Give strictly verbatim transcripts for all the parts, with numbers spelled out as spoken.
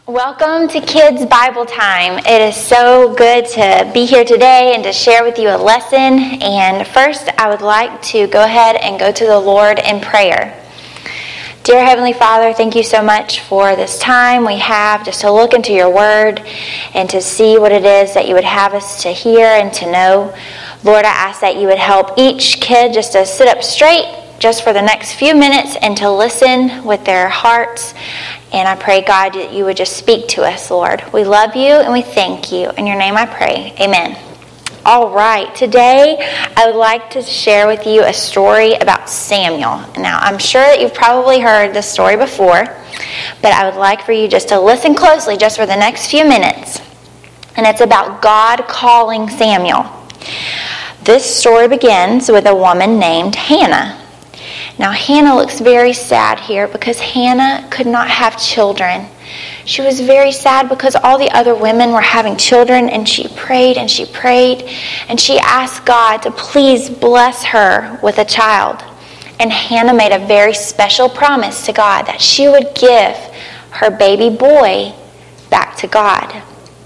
Welcome to Kids Bible Time. It is so good to be here today and to share with you a lesson. And first, I would like to go ahead and go to the Lord in prayer. Dear Heavenly Father, thank you so much for this time we have just to look into your word and to see what it is that you would have us to hear and to know. Lord, I ask that you would help each kid just to sit up straight just for the next few minutes and to listen with their hearts. And I pray, God, that you would just speak to us, Lord. We love you and we thank you. In your name I pray. Amen. All right. Today, I would like to share with you a story about Samuel. Now, I'm sure that you've probably heard this story before, but I would like for you just to listen closely just for the next few minutes. And it's about God calling Samuel. This story begins with a woman named Hannah. Now, Hannah looks very sad here because Hannah could not have children. She was very sad because all the other women were having children, and she prayed and she prayed, and she asked God to please bless her with a child. And Hannah made a very special promise to God that she would give her baby boy back to God.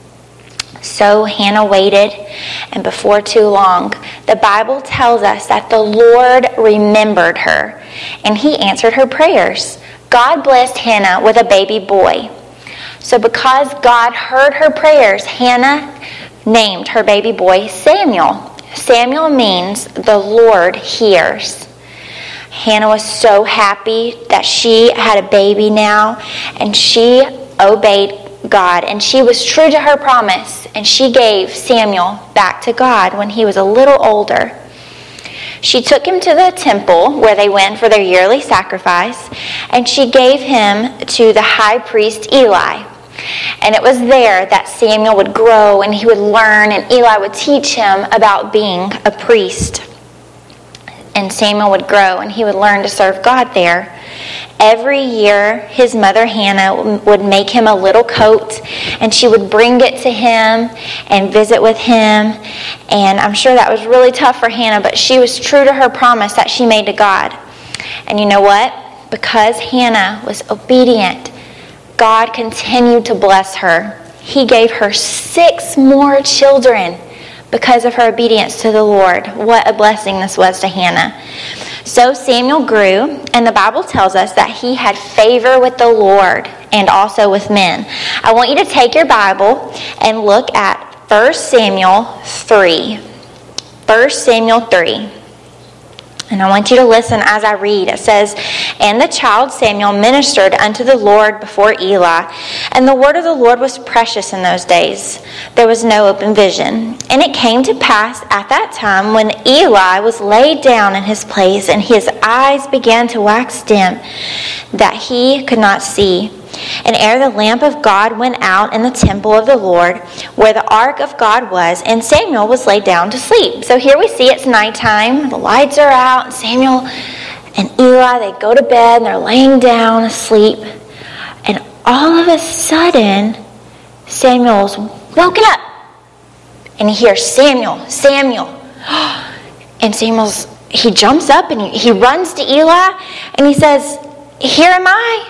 So Hannah waited, and before too long, the Bible tells us that the Lord remembered her, and he answered her prayers. God blessed Hannah with a baby boy. So because God heard her prayers, Hannah named her baby boy Samuel. Samuel means the Lord hears. Hannah was so happy that she had a baby now, and she obeyed God, and she was true to her promise, and she gave Samuel back to God when he was a little older. She took him to the temple where they went for their yearly sacrifice, and she gave him to the high priest Eli. And it was there that Samuel would grow and he would learn, and Eli would teach him about being a priest. And Samuel would grow and he would learn to serve God there. Every year, his mother Hannah would make him a little coat, and she would bring it to him and visit with him. And I'm sure that was really tough for Hannah, but she was true to her promise that she made to God. And you know what? Because Hannah was obedient, God continued to bless her. He gave her six more children because of her obedience to the Lord. What a blessing this was to Hannah. So Samuel grew, and the Bible tells us that he had favor with the Lord and also with men. I want you to take your Bible and look at First Samuel three. First Samuel three. And I want you to listen as I read. It says, "And the child Samuel ministered unto the Lord before Eli, and the word of the Lord was precious in those days. There was no open vision. And it came to pass at that time, when Eli was laid down in his place, and his eyes began to wax dim, that he could not see. And ere the lamp of God went out in the temple of the Lord, where the ark of God was, and Samuel was laid down to sleep." So here we see it's nighttime, the lights are out, and Samuel and Eli, they go to bed, and they're laying down asleep. And all of a sudden, Samuel's woken up, and he hears, "Samuel, Samuel." And Samuel's, he jumps up, and he, he runs to Eli, and he says, "Here am I."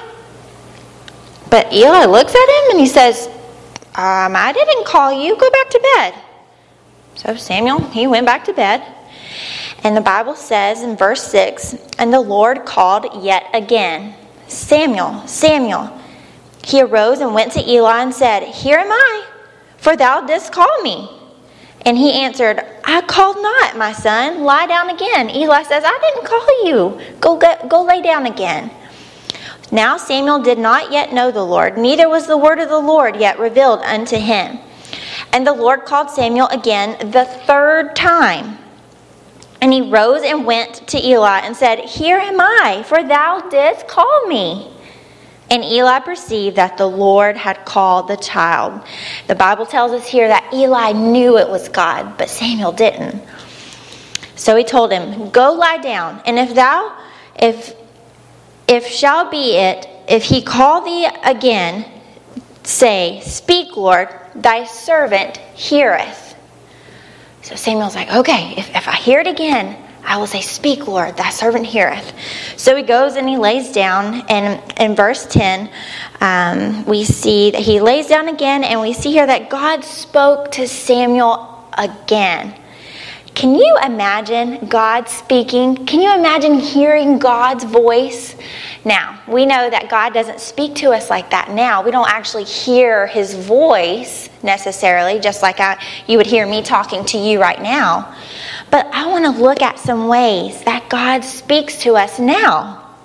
But Eli looks at him and he says, um, "I didn't call you. Go back to bed." So Samuel, he went back to bed. And the Bible says in verse six, "And the Lord called yet again, 'Samuel, Samuel.' He arose and went to Eli and said, 'Here am I, for thou didst call me.' And he answered, 'I called not, my son. Lie down again.' Eli says, 'I didn't call you. Go, get, go lay down again.' Now Samuel did not yet know the Lord, neither was the word of the Lord yet revealed unto him. And the Lord called Samuel again the third time. And he rose and went to Eli and said, 'Here am I, for thou didst call me.' And Eli perceived that the Lord had called the child." The Bible tells us here that Eli knew it was God, but Samuel didn't. So he told him, "Go lie down, and if thou, if If shall be it, if he call thee again, say, 'Speak, Lord, thy servant heareth.'" So Samuel's like, okay, if, if I hear it again, I will say, speak, Lord, thy servant heareth. So he goes and he lays down. And in verse ten, um, we see that he lays down again. And we see here that God spoke to Samuel again. Can you imagine God speaking? Can you imagine hearing God's voice? Now, we know that God doesn't speak to us like that now. We don't actually hear his voice necessarily, just like I, you would hear me talking to you right now. But I want to look at some ways that God speaks to us now.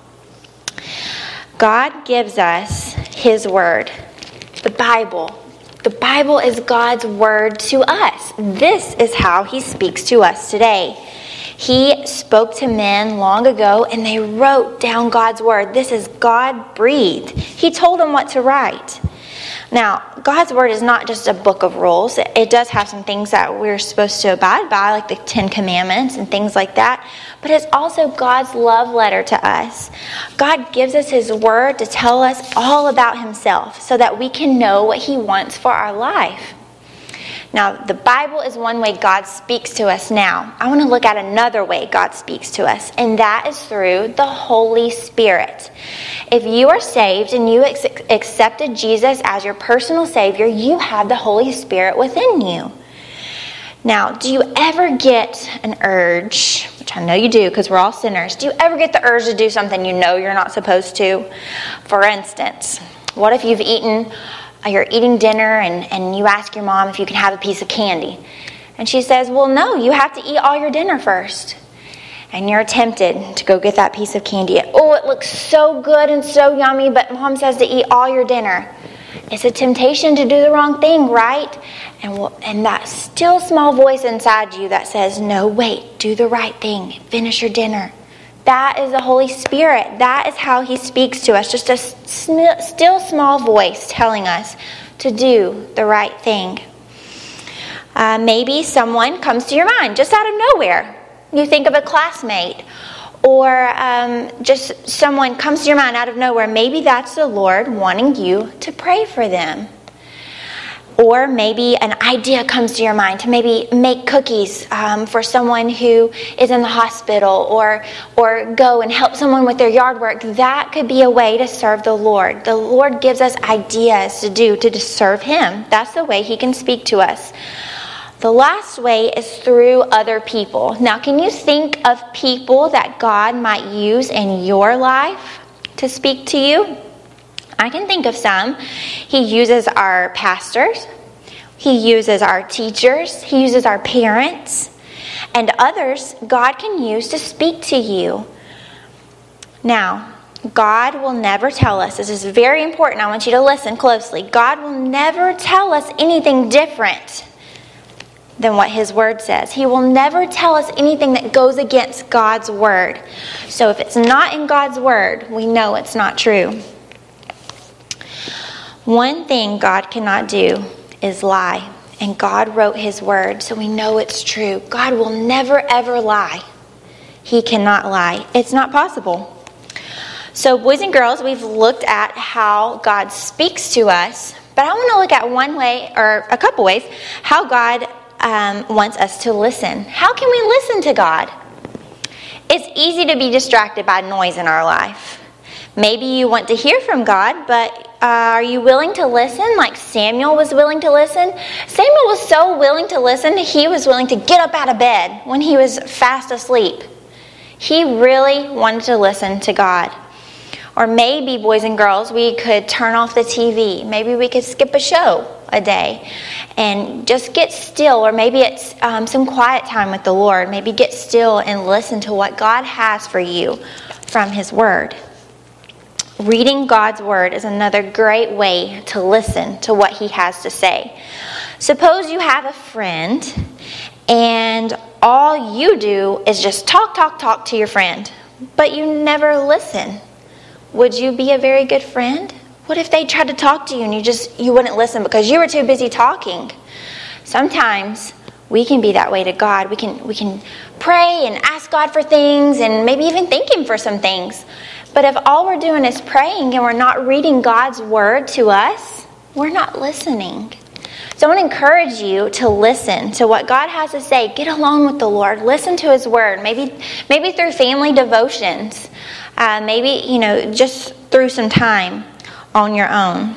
God gives us his word, the Bible. The Bible is God's word to us. This is how he speaks to us today. He spoke to men long ago, and they wrote down God's word. This is God-breathed. He told them what to write. Now, God's word is not just a book of rules. It does have some things that we're supposed to abide by, like the Ten Commandments and things like that. But it's also God's love letter to us. God gives us his word to tell us all about himself so that we can know what he wants for our life. Now, the Bible is one way God speaks to us now. I want to look at another way God speaks to us, and that is through the Holy Spirit. If you are saved and you ex- accepted Jesus as your personal Savior, you have the Holy Spirit within you. Now, do you ever get an urge, which I know you do because we're all sinners, do you ever get the urge to do something you know you're not supposed to? For instance, what if you've eaten you're eating dinner and, and you ask your mom if you can have a piece of candy. And she says, well, no, you have to eat all your dinner first. And you're tempted to go get that piece of candy. Oh, it looks so good and so yummy, but mom says to eat all your dinner. It's a temptation to do the wrong thing, right? And, we'll, and that still small voice inside you that says, no, wait, do the right thing. Finish your dinner. That is the Holy Spirit. That is how he speaks to us. Just a sm- still small voice telling us to do the right thing. Uh, maybe someone comes to your mind just out of nowhere. You think of a classmate, or um, just someone comes to your mind out of nowhere. Maybe that's the Lord wanting you to pray for them. Or maybe an idea comes to your mind to maybe make cookies um, for someone who is in the hospital, or or go and help someone with their yard work. That could be a way to serve the Lord. The Lord gives us ideas to do to serve him. That's the way he can speak to us. The last way is through other people. Now, can you think of people that God might use in your life to speak to you? I can think of some. He uses our pastors. He uses our teachers. He uses our parents. And others God can use to speak to you. Now, God will never tell us, this is very important, I want you to listen closely. God will never tell us anything different than what his word says. He will never tell us anything that goes against God's word. So if it's not in God's word, we know it's not true. One thing God cannot do is lie. And God wrote his word, so we know it's true. God will never, ever lie. He cannot lie. It's not possible. So boys and girls, we've looked at how God speaks to us, but I want to look at one way, or a couple ways, how God um, wants us to listen. How can we listen to God? It's easy to be distracted by noise in our life. Maybe you want to hear from God, but uh, are you willing to listen like Samuel was willing to listen? Samuel was so willing to listen, he was willing to get up out of bed when he was fast asleep. He really wanted to listen to God. Or maybe, boys and girls, we could turn off the T V. Maybe we could skip a show a day and just get still. Or maybe it's um, some quiet time with the Lord. Maybe get still and listen to what God has for you from his word. Reading God's word is another great way to listen to what he has to say. Suppose you have a friend and all you do is just talk, talk, talk to your friend, but you never listen. Would you be a very good friend? What if they tried to talk to you and you just you wouldn't listen because you were too busy talking? Sometimes we can be that way to God. We can we can pray and ask God for things and maybe even thank him for some things. But if all we're doing is praying and we're not reading God's word to us, we're not listening. So I want to encourage you to listen to what God has to say. Get along with the Lord. Listen to His Word. Maybe, maybe through family devotions. Uh, maybe, you know, just through some time on your own.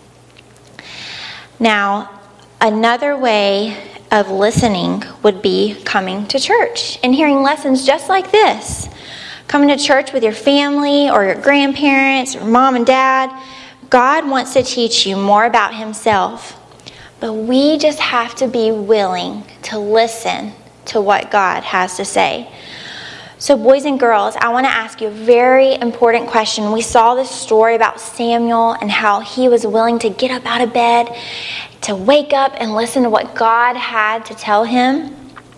Now, another way of listening would be coming to church and hearing lessons just like this. Coming to church with your family or your grandparents or mom and dad. God wants to teach you more about Himself. But we just have to be willing to listen to what God has to say. So boys and girls, I want to ask you a very important question. We saw this story about Samuel and how he was willing to get up out of bed, to wake up and listen to what God had to tell him.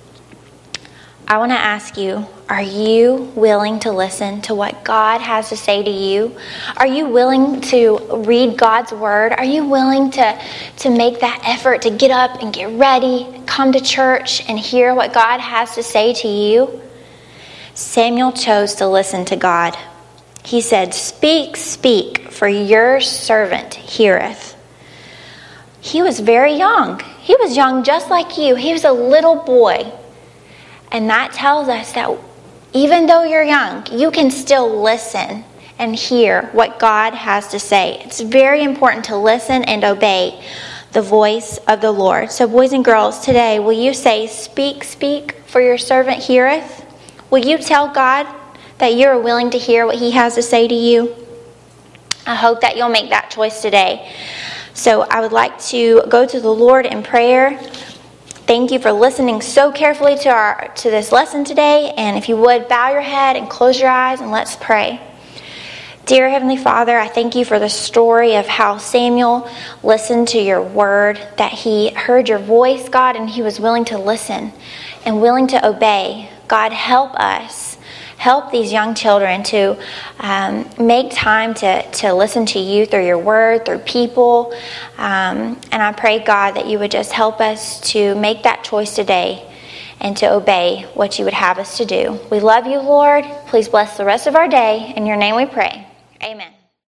I want to ask you, are you willing to listen to what God has to say to you? Are you willing to read God's Word? Are you willing to, to make that effort to get up and get ready, come to church and hear what God has to say to you? Samuel chose to listen to God. He said, "Speak, speak, for your servant heareth." He was very young. He was young just like you. He was a little boy. And that tells us that even though you're young, you can still listen and hear what God has to say. It's very important to listen and obey the voice of the Lord. So boys and girls, today, will you say, "Speak, speak, for your servant heareth"? Will you tell God that you're willing to hear what He has to say to you? I hope that you'll make that choice today. So I would like to go to the Lord in prayer. Thank you for listening so carefully to our to this lesson today. And if you would, bow your head and close your eyes and let's pray. Dear Heavenly Father, I thank you for the story of how Samuel listened to your word, that he heard your voice, God, and he was willing to listen and willing to obey. God, help us. Help these young children to um, make time to, to listen to you through your word, through people. Um, and I pray, God, that you would just help us to make that choice today and to obey what you would have us to do. We love you, Lord. Please bless the rest of our day. In your name we pray. Amen.